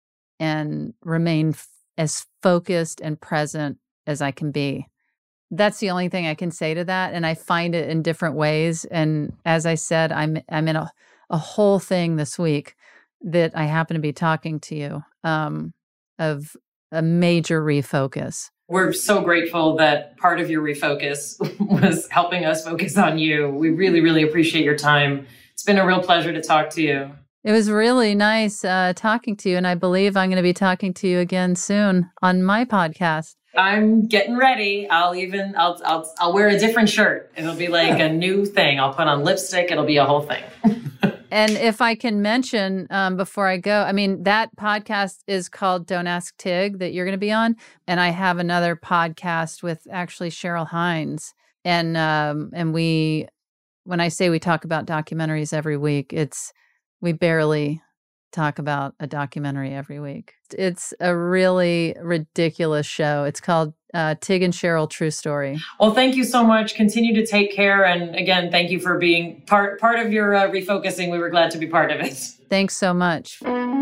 Speaker 1: and remain f- as focused and present as I can be. That's the only thing I can say to that. And I find it in different ways. And as I said, I'm I'm in a, a whole thing this week that I happen to be talking to you um, of a major refocus.
Speaker 3: We're so grateful that part of your refocus was helping us focus on you. We really, really appreciate your time. It's been a real pleasure to talk to you.
Speaker 1: It was really nice uh, talking to you. And I believe I'm going to be talking to you again soon on my podcast.
Speaker 3: I'm getting ready. I'll even, I'll, I'll, I'll wear a different shirt. It'll be like a new thing. I'll put on lipstick. It'll be a whole thing.
Speaker 1: And if I can mention um, before I go, I mean, that podcast is called Don't Ask Tig that you're going to be on. And I have another podcast with actually Cheryl Hines. and um, and we, when I say we talk about documentaries every week, it's we barely talk about a documentary every week. It's a really ridiculous show. It's called uh, Tig and Cheryl True Story.
Speaker 3: Well, thank you so much. Continue to take care. And again, thank you for being part part of your uh, refocusing. We were glad to be part of it.
Speaker 1: Thanks so much.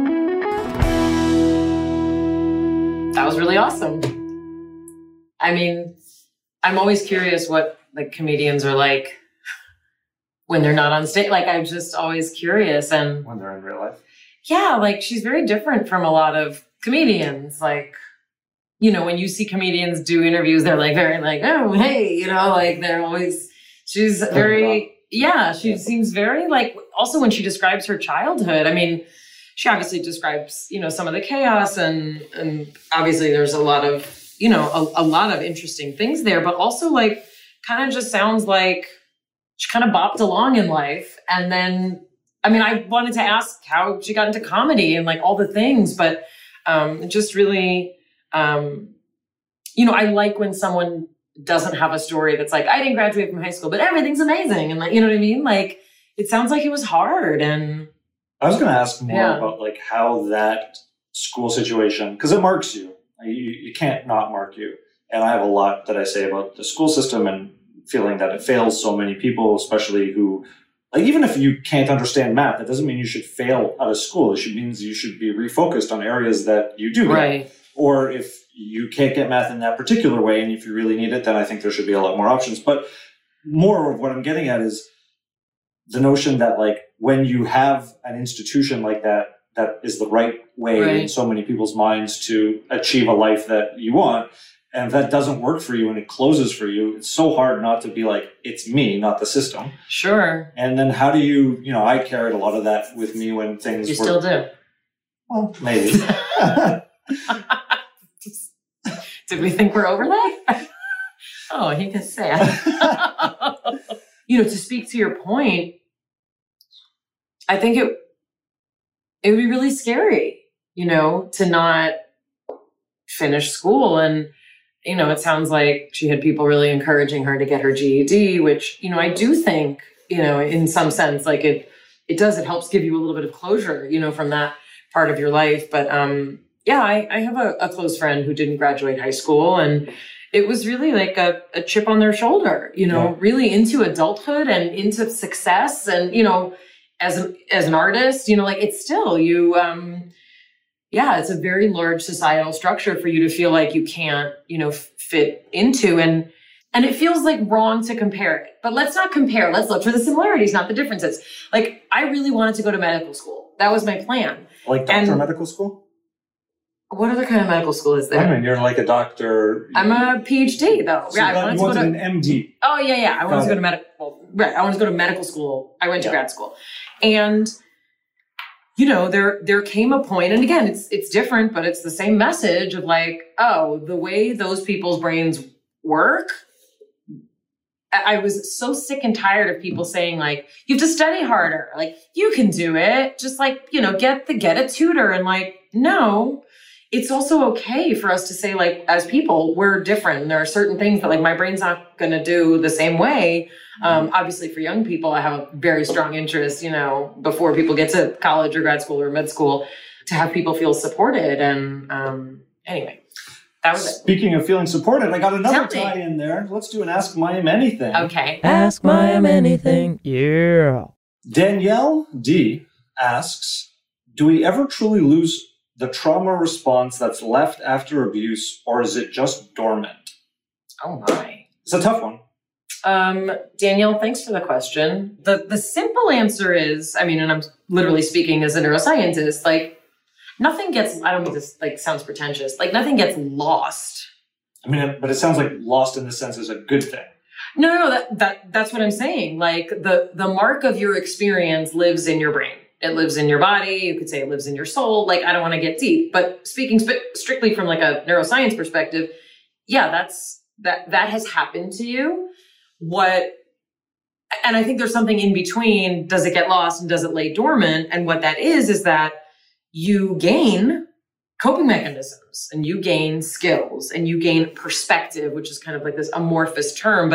Speaker 3: That was really awesome. I mean, I'm always curious what like comedians are like when they're not on stage. Like, I'm just always curious. And
Speaker 2: When they're in real life.
Speaker 3: yeah, like she's very different from a lot of comedians. Like, you know, when you see comedians do interviews, they're like very like, oh, hey, you know, like they're always, she's very, yeah, she seems very like, also when she describes her childhood, I mean, she obviously describes, you know, some of the chaos and, and obviously there's a lot of, you know, a, a lot of interesting things there, but also like kind of just sounds like she kind of bopped along in life. And then, I mean, I wanted to ask how she got into comedy and like all the things, but um, just really, um, you know, I like when someone doesn't have a story that's like, I didn't graduate from high school, but everything's amazing. And like, you know what I mean? Like, it sounds like it was hard. And
Speaker 2: I was going to ask more
Speaker 3: Yeah.
Speaker 2: about like how that school situation, because it marks you. you. You can't not mark you. And I have a lot that I say about the school system and feeling that it fails so many people, especially who, like, even if you can't understand math, that doesn't mean you should fail out of school. It should means you should be refocused on areas that you do.
Speaker 3: right.
Speaker 2: Get. Or if you can't get math in that particular way, and if you really need it, then I think there should be a lot more options. But more of what I'm getting at is the notion that, like, when you have an institution like that, that is the right way
Speaker 3: Right.
Speaker 2: in so many people's minds to achieve a life that you want, and if that doesn't work for you and it closes for you, it's so hard not to be like, it's me, not the system.
Speaker 3: Sure.
Speaker 2: And then how do you, you know, I carried a lot of that with me when things
Speaker 3: You
Speaker 2: were...
Speaker 3: still do.
Speaker 2: Well, maybe.
Speaker 3: Did we think we're over that? Oh, he gets sad. You know, to speak to your point, I think it it would be really scary, you know, to not finish school. And, you know, it sounds like she had people really encouraging her to get her G E D, which, you know, I do think, you know, in some sense, like it it does, it helps give you a little bit of closure, you know, from that part of your life. But um yeah, I, I have a, a close friend who didn't graduate high school, and it was really like a, a chip on their shoulder, you know,
Speaker 2: Yeah.
Speaker 3: really into adulthood and into success. And, you know, as an, as an artist, you know, like it's still you, um, yeah, it's a very large societal structure for you to feel like you can't, you know, f- fit into. And, and it feels like wrong to compare it, but let's not compare. Let's look for the similarities, not the differences. Like, I really wanted to go to medical school. That was my plan.
Speaker 2: Like doctor
Speaker 3: And-
Speaker 2: medical school?
Speaker 3: What other kind of medical school is there?
Speaker 2: I mean, you're like a doctor.
Speaker 3: I'm a P H D though.
Speaker 2: So
Speaker 3: Yeah, I
Speaker 2: that-
Speaker 3: wanted
Speaker 2: you
Speaker 3: to go
Speaker 2: wanted
Speaker 3: to.
Speaker 2: an M D.
Speaker 3: Oh yeah, yeah. I wanted
Speaker 2: Got
Speaker 3: to go
Speaker 2: it.
Speaker 3: to medical. Right. I wanted to go to medical school. I went to
Speaker 2: Yeah.
Speaker 3: grad school, and you know, there there came a point, and again, it's it's different, but it's the same message of like, oh, the way those people's brains work. I I was so sick and tired of people saying like, you have to study harder. Like, you can do it. Just like, you know, get the get a tutor. And like, no. It's also okay for us to say, like, as people, we're different. There are certain things that, like, my brain's not going to do the same way. Um, obviously, for young people, I have a very strong interest, you know, before people get to college or grad school or med school, to have people feel supported. And um, anyway, that was it.
Speaker 2: Speaking of feeling supported, I got another
Speaker 3: Tell me.
Speaker 2: tie in there. Let's do an Ask Mayim Anything.
Speaker 3: Okay.
Speaker 5: Ask Mayim anything. Yeah.
Speaker 2: Danielle D asks, do we ever truly lose the trauma response that's left after abuse, or is it just dormant?
Speaker 3: Oh, my.
Speaker 2: It's a tough one.
Speaker 3: Um, Danielle, thanks for the question. The the simple answer is, I mean, and I'm literally speaking as a neuroscientist, like nothing gets, I don't mean this like sounds pretentious, like nothing gets lost.
Speaker 2: I mean, it- but it sounds like lost in this sense is a good thing.
Speaker 3: No, no, no, that, that that's what I'm saying. Like the the mark of your experience lives in your brain. It lives in your body. You could say it lives in your soul. Like, I don't want to get deep, but speaking sp- strictly from like a neuroscience perspective, yeah, that's, that, that has happened to you. What, and I think there's something in between. Does it get lost and does it lay dormant? And what that is, is that you gain coping mechanisms and you gain skills and you gain perspective, which is kind of like this amorphous term. But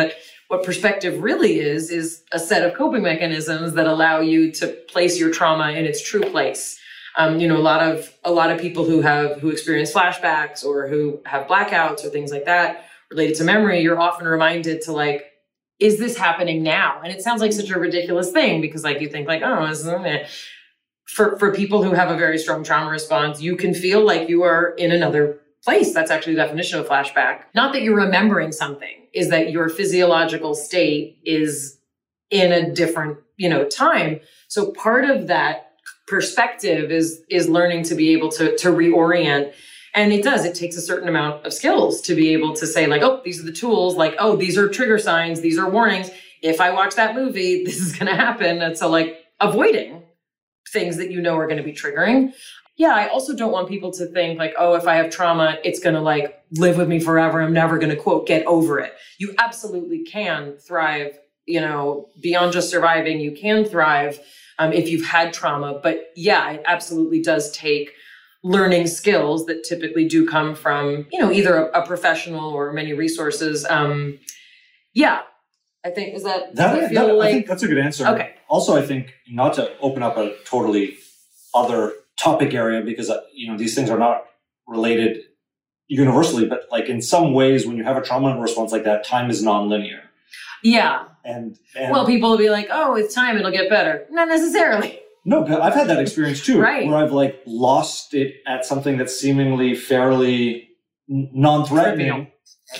Speaker 3: what perspective really is, is a set of coping mechanisms that allow you to place your trauma in its true place. Um, you know, a lot of, a lot of people who have, who experience flashbacks or who have blackouts or things like that related to memory, you're often reminded to like, is this happening now? And it sounds like such a ridiculous thing because like you think like, oh, this is for, for people who have a very strong trauma response, you can feel like you are in another place. That's actually the definition of a flashback. Not that you're remembering something, is that your physiological state is in a different, you know, time. So part of that perspective is, is learning to be able to, to reorient. And it does, it takes a certain amount of skills to be able to say like, oh, these are the tools, like, oh, these are trigger signs, these are warnings. If I watch that movie, this is going to happen. And so like avoiding things that you know are going to be triggering. Yeah, I also don't want people to think like, oh, if I have trauma, it's going to like live with me forever. I'm never going to quote, get over it. You absolutely can thrive, you know, beyond just surviving. You can thrive um, if you've had trauma. But yeah, it absolutely does take learning skills that typically do come from, you know, either a, a professional or many resources. Um, yeah, I think, is that,
Speaker 2: that,
Speaker 3: does
Speaker 2: that,
Speaker 3: feel
Speaker 2: that
Speaker 3: like...
Speaker 2: I think that's a good answer.
Speaker 3: Okay.
Speaker 2: Also, I think not to open up a totally other topic area because, uh, you know, these things are not related universally, but like in some ways, when you have a trauma response like that, time is nonlinear.
Speaker 3: Yeah.
Speaker 2: And, and
Speaker 3: well, people will be like, oh, it's time, it'll get better. Not necessarily.
Speaker 2: No, but I've had that experience too,
Speaker 3: right.
Speaker 2: Where I've like lost it at something that's seemingly fairly non-threatening.
Speaker 3: Trivial.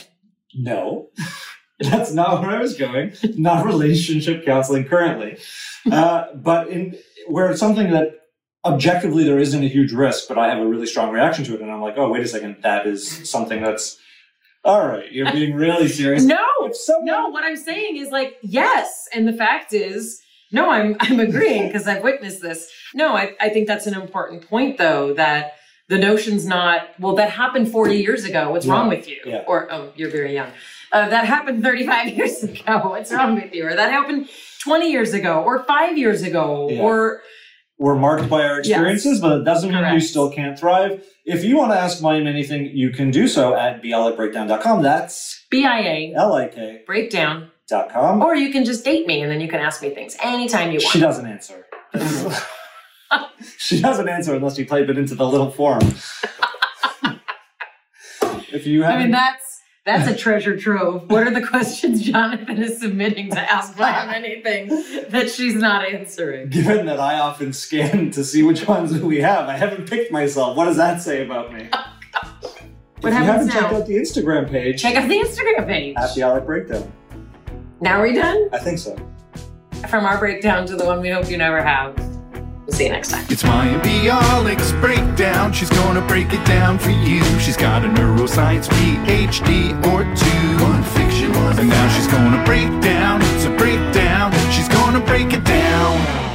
Speaker 2: No, that's not where I was going. Not relationship counseling currently, uh, but in where it's something that objectively there isn't a huge risk, but I have a really strong reaction to it, and I'm like, oh, wait a second, that is something that's all right. You're being really serious.
Speaker 3: No,
Speaker 2: someone...
Speaker 3: no. What I'm saying is like yes, and the fact is. No, I'm I'm agreeing because I've witnessed this. No, I, I think that's an important point, though, that the notion's not, well, that happened forty years ago. What's
Speaker 2: yeah.
Speaker 3: wrong with you?
Speaker 2: Yeah.
Speaker 3: Or, oh, you're very young. Uh, that happened thirty-five years ago. What's wrong with you? Or that happened twenty years ago or five years ago.
Speaker 2: Yeah.
Speaker 3: Or
Speaker 2: we're marked by our experiences, yes. But it doesn't mean
Speaker 3: Correct.
Speaker 2: You still can't thrive. If you want to ask Mayim anything, you can do so at B I A L I K breakdown dot com. That's
Speaker 3: B I A
Speaker 2: L I K
Speaker 3: breakdown.
Speaker 2: Dot com.
Speaker 3: Or you can just date me and then you can ask me things anytime you want.
Speaker 2: She doesn't answer. She doesn't answer unless you type it into the little form. If you have,
Speaker 3: I mean, that's that's a treasure trove. What are the questions Jonathan is submitting to ask Mayim anything that she's not answering?
Speaker 2: Given that I often scan to see which ones we have, I haven't picked myself. What does that say about me?
Speaker 3: Oh, what
Speaker 2: if
Speaker 3: happens
Speaker 2: you haven't
Speaker 3: now?
Speaker 2: checked out the Instagram page,
Speaker 3: check out the Instagram page.
Speaker 2: At B I A L I K Breakdown.
Speaker 3: Now are we done?
Speaker 2: I think so.
Speaker 3: From our breakdown to the one we hope you never have. We'll see you next time.
Speaker 4: It's Mayim Bialik's Breakdown. She's gonna break it down for you. She's got a neuroscience P H D or two. One fiction, one and now she's gonna break down. It's a breakdown. She's gonna break it down.